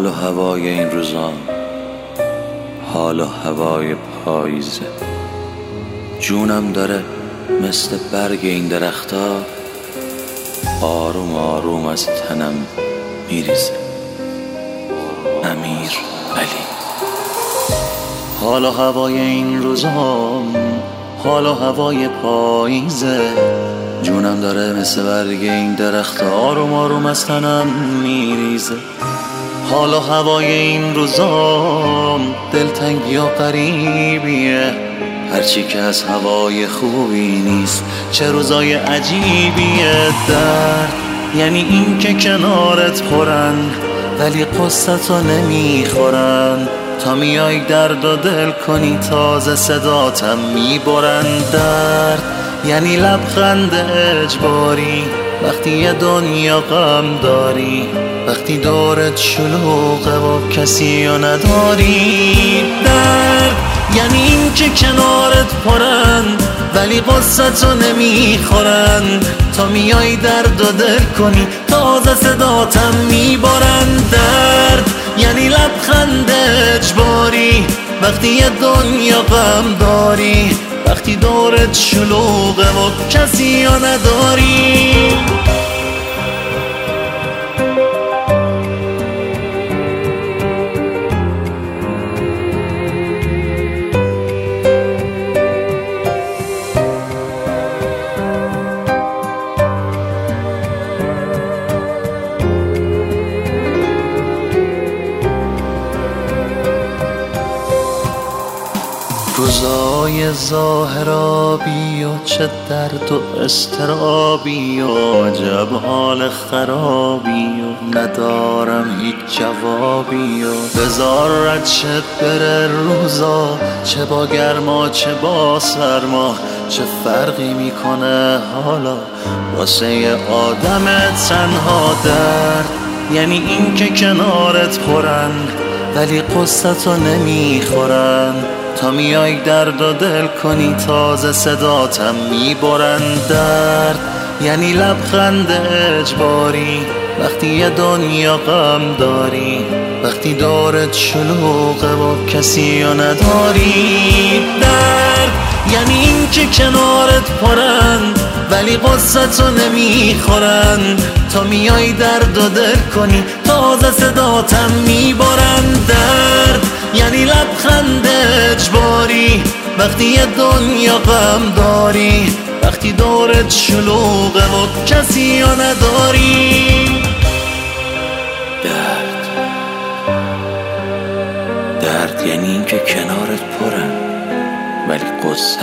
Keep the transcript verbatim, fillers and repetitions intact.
حال و هوای این روزان، حال و هوای پاییزه. جونم داره مثل برگ این درختا آروم آروم از تنم میریزه. امیر علی. حال و هوای این روزان، حال و هوای پاییزه. جونم داره مثل برگ این درخت آروم آروم از تنم میریزه. حال و هوای این روزام دلتنگی و غریبیه، هرچی که از هوای خوبی نیست چه روزای عجیبیه. درد یعنی این که کنارت پرن ولی قصتو نمیخورن، تا میای درد و دل کنی تازه صداتم میبرن. درد یعنی لبخند اجباری وقتی یه دنیا غم داری، وقتی دورت شلوغه و کسی رو نداری. درد یعنی این که کنارت پرن ولی قصتو نمیخورن، تا میای درد و دل کنی تازه صداتم میبرن. درد یعنی لبخند اجباری وقتی یه دنیا غم داری، وقتی دورت شلوغه و کسی رو نداری. روزای ظاهرابی و چه درد و استرابی و عجب حال خرابی و ندارم هیچ جوابی و بذار رد شه بره روزا، چه با گرما چه با سرما، چه فرقی میکنه حالا واسه یه آدم تنها. درد یعنی این که کنارت پرن ولی قصتو نمیخورن، تا میای درد و دل کنی تازه صداتم میبرن. درد یعنی لبخند اجباری وقتی یه دنیا غم داری، وقتی دورت شلوغه و کسی رو نداری. درد یعنی این که کنارت پرن ولی قصتو نمیخورن، تا میای درد و دل کنی تازه صداتم میبرن. درد یعنی لبخند اجباری وقتی یه دنیا غم داری، وقتی دورت شلوغه و کسی رو نداری. درد درد یعنی این که کنارت پرن ولی قصه